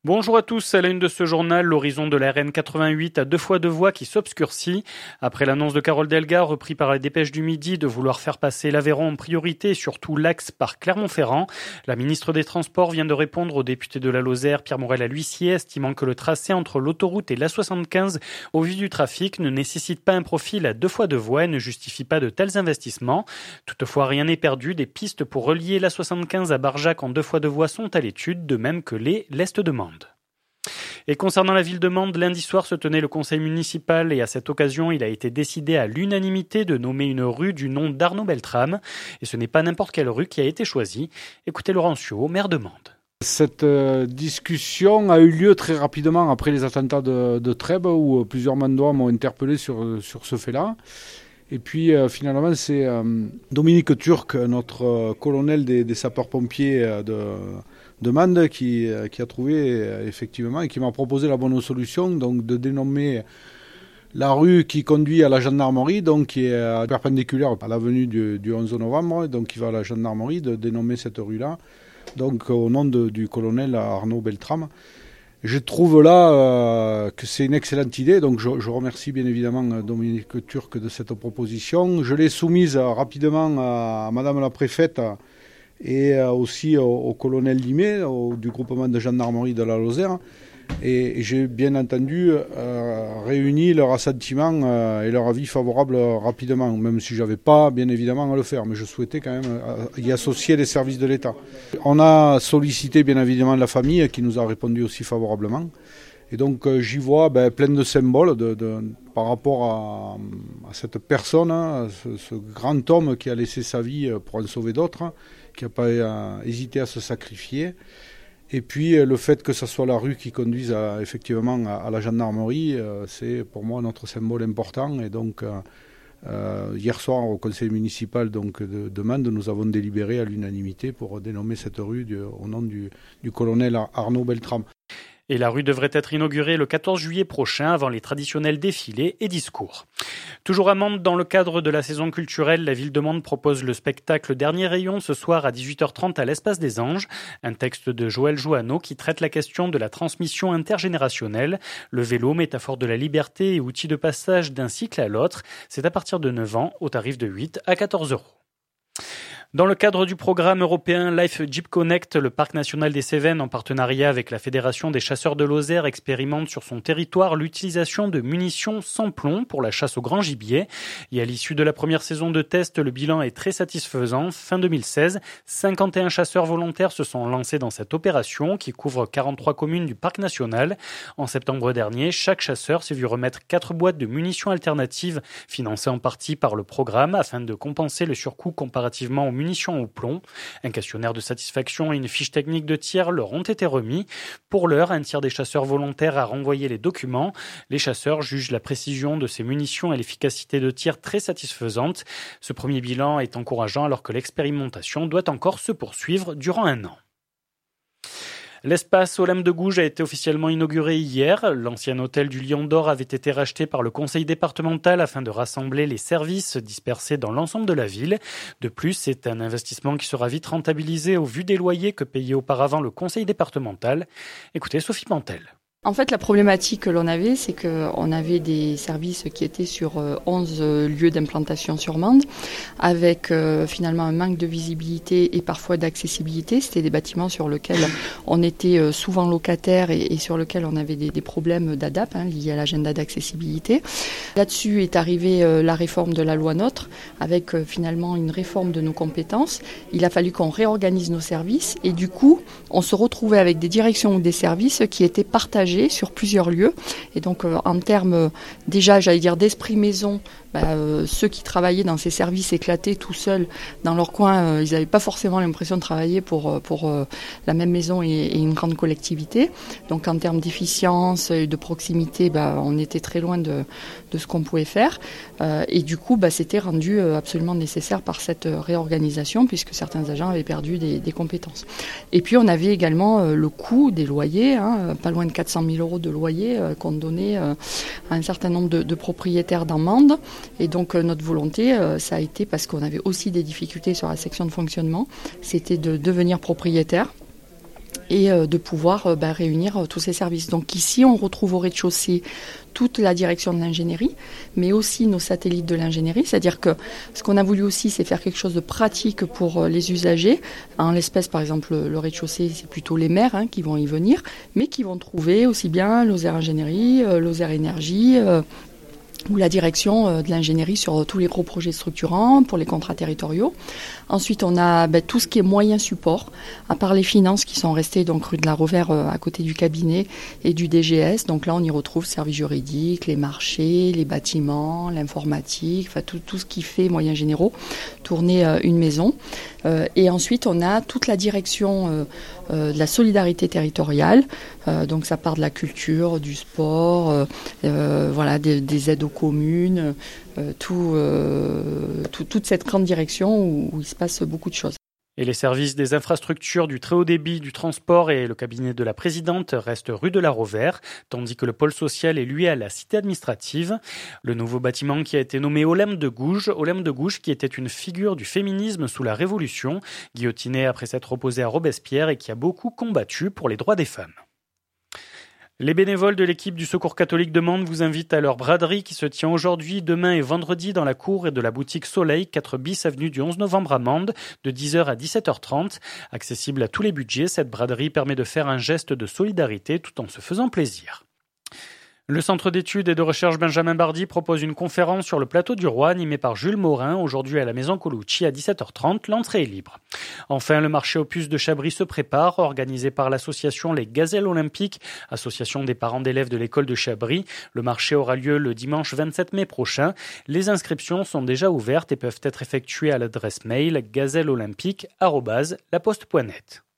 Bonjour à tous, à la une de ce journal, l'horizon de la RN 88 à 2 fois 2 voies qui s'obscurcit. Après l'annonce de Carole Delga, repris par la Dépêche du Midi, de vouloir faire passer l'Aveyron en priorité et surtout l'axe par Clermont-Ferrand, la ministre des Transports vient de répondre au député de la Lozère, Pierre Morel à l'huissier, estimant que le tracé entre l'autoroute et l'A75, au vu du trafic, ne nécessite pas un profil à 2 fois 2 voies et ne justifie pas de tels investissements. Toutefois, rien n'est perdu, des pistes pour relier l'A75 à Barjac en 2 fois 2 voies sont à l'étude, de même que l'Est de Mende. Et concernant la ville de Mende, lundi soir se tenait le conseil municipal et à cette occasion, il a été décidé à l'unanimité de nommer une rue du nom d'Arnaud Beltrame. Et ce n'est pas n'importe quelle rue qui a été choisie. Écoutez Laurent Suot, maire de Mende. Cette discussion a eu lieu très rapidement après les attentats de Trèbes où plusieurs Mandois m'ont interpellé sur ce fait-là. Et puis finalement, c'est Dominique Turc, notre colonel des sapeurs-pompiers de Mende, qui a trouvé effectivement et qui m'a proposé la bonne solution, donc de dénommer la rue qui conduit à la gendarmerie, donc qui est perpendiculaire à l'avenue du 11 novembre, donc qui va à la gendarmerie, de dénommer cette rue-là, donc au nom du colonel Arnaud Beltrame. Je trouve là que c'est une excellente idée, donc je remercie bien évidemment Dominique Turc de cette proposition. Je l'ai soumise rapidement à Madame la préfète et aussi au colonel Limet du groupement de gendarmerie de la Lozère. Et j'ai bien entendu réuni leur assentiment et leur avis favorable rapidement, même si je n'avais pas bien évidemment à le faire, mais je souhaitais quand même y associer les services de l'État. On a sollicité bien évidemment la famille qui nous a répondu aussi favorablement. Et donc j'y vois plein de symboles par rapport à cette personne, ce grand homme qui a laissé sa vie pour en sauver d'autres, qui n'a pas hésité à se sacrifier. Et puis le fait que ce soit la rue qui conduise effectivement à la gendarmerie, c'est pour moi notre symbole important. Et donc hier soir au conseil municipal de Mende, nous avons délibéré à l'unanimité pour dénommer cette rue au nom du colonel Arnaud Beltrame. Et la rue devrait être inaugurée le 14 juillet prochain avant les traditionnels défilés et discours. Toujours à Mende, dans le cadre de la saison culturelle, la ville de Mende propose le spectacle Dernier Rayon ce soir à 18h30 à l'Espace des Anges, un texte de Joël Jouanneau qui traite la question de la transmission intergénérationnelle. Le vélo, métaphore de la liberté et outil de passage d'un cycle à l'autre, c'est à partir de 9 ans au tarif de 8 à 14 €. Dans le cadre du programme européen Life Jeep Connect, le Parc national des Cévennes, en partenariat avec la Fédération des chasseurs de Lozère, expérimente sur son territoire l'utilisation de munitions sans plomb pour la chasse au grand gibier. Et à l'issue de la première saison de test, le bilan est très satisfaisant. Fin 2016, 51 chasseurs volontaires se sont lancés dans cette opération qui couvre 43 communes du Parc national. En septembre dernier, chaque chasseur s'est vu remettre 4 boîtes de munitions alternatives, financées en partie par le programme, afin de compenser le surcoût comparativement aux munitions au plomb. Un questionnaire de satisfaction et une fiche technique de tir leur ont été remis. Pour l'heure, un tiers des chasseurs volontaires a renvoyé les documents. Les chasseurs jugent la précision de ces munitions et l'efficacité de tir très satisfaisante. Ce premier bilan est encourageant alors que l'expérimentation doit encore se poursuivre durant 1 an. L'espace Olympe de Gouges a été officiellement inauguré hier. L'ancien hôtel du Lion d'Or avait été racheté par le conseil départemental afin de rassembler les services dispersés dans l'ensemble de la ville. De plus, c'est un investissement qui sera vite rentabilisé au vu des loyers que payait auparavant le conseil départemental. Écoutez Sophie Pantel. En fait, la problématique que l'on avait, c'est qu'on avait des services qui étaient sur 11 lieux d'implantation sur Mende, avec finalement un manque de visibilité et parfois d'accessibilité. C'était des bâtiments sur lesquels on était souvent locataire et sur lesquels on avait des problèmes d'ADAP liés à l'agenda d'accessibilité. Là-dessus est arrivée la réforme de la loi NOTRe, avec finalement une réforme de nos compétences. Il a fallu qu'on réorganise nos services et du coup, on se retrouvait avec des directions ou des services qui étaient partagés sur plusieurs lieux. Et donc en termes déjà, j'allais dire d'esprit maison, ceux qui travaillaient dans ces services éclatés tout seuls dans leur coin, ils n'avaient pas forcément l'impression de travailler pour la même maison et une grande collectivité. Donc en termes d'efficience et de proximité, on était très loin de ce qu'on pouvait faire. Et du coup, c'était rendu absolument nécessaire par cette réorganisation puisque certains agents avaient perdu des compétences. Et puis on avait également le coût des loyers, pas loin de 400 000 € de loyer qu'on donnait à un certain nombre de propriétaires dans Mende. Et donc notre volonté, ça a été, parce qu'on avait aussi des difficultés sur la section de fonctionnement, c'était de devenir propriétaire. et de pouvoir réunir tous ces services. Donc ici, on retrouve au rez-de-chaussée toute la direction de l'ingénierie, mais aussi nos satellites de l'ingénierie. C'est-à-dire que ce qu'on a voulu aussi, c'est faire quelque chose de pratique pour les usagers. En l'espèce, par exemple, le rez-de-chaussée, c'est plutôt les maires qui vont y venir, mais qui vont trouver aussi bien Lozère Ingénierie, Lozère Énergie, ou la direction de l'ingénierie sur tous les gros projets structurants pour les contrats territoriaux. Ensuite, on a tout ce qui est moyens support, à part les finances qui sont restées donc rue de la Rovère à côté du cabinet et du DGS. Donc là, on y retrouve services juridiques, les marchés, les bâtiments, l'informatique, enfin tout ce qui fait moyens généraux, tourner une maison. Et ensuite, on a toute la direction de la solidarité territoriale. Donc ça part de la culture, du sport, des aides aux communes, toute cette grande direction où il se passe beaucoup de choses. Et les services des infrastructures, du très haut débit, du transport et le cabinet de la présidente restent rue de la Rovère, tandis que le pôle social est lui à la cité administrative. Le nouveau bâtiment qui a été nommé Olympe de Gouges qui était une figure du féminisme sous la Révolution, guillotiné après s'être opposé à Robespierre et qui a beaucoup combattu pour les droits des femmes. Les bénévoles de l'équipe du Secours catholique de Mende vous invitent à leur braderie qui se tient aujourd'hui, demain et vendredi dans la cour et de la boutique Soleil, 4 bis avenue du 11 novembre à Mende, de 10h à 17h30. Accessible à tous les budgets, cette braderie permet de faire un geste de solidarité tout en se faisant plaisir. Le Centre d'études et de recherche Benjamin Bardy propose une conférence sur le plateau du Roi animée par Jules Morin, aujourd'hui à la Maison Colucci à 17h30. L'entrée est libre. Enfin, le marché aux puces de Chabris se prépare, organisé par l'association Les Gazelles Olympiques, association des parents d'élèves de l'école de Chabris. Le marché aura lieu le dimanche 27 mai prochain. Les inscriptions sont déjà ouvertes et peuvent être effectuées à l'adresse mail gazelleolympique@laposte.net.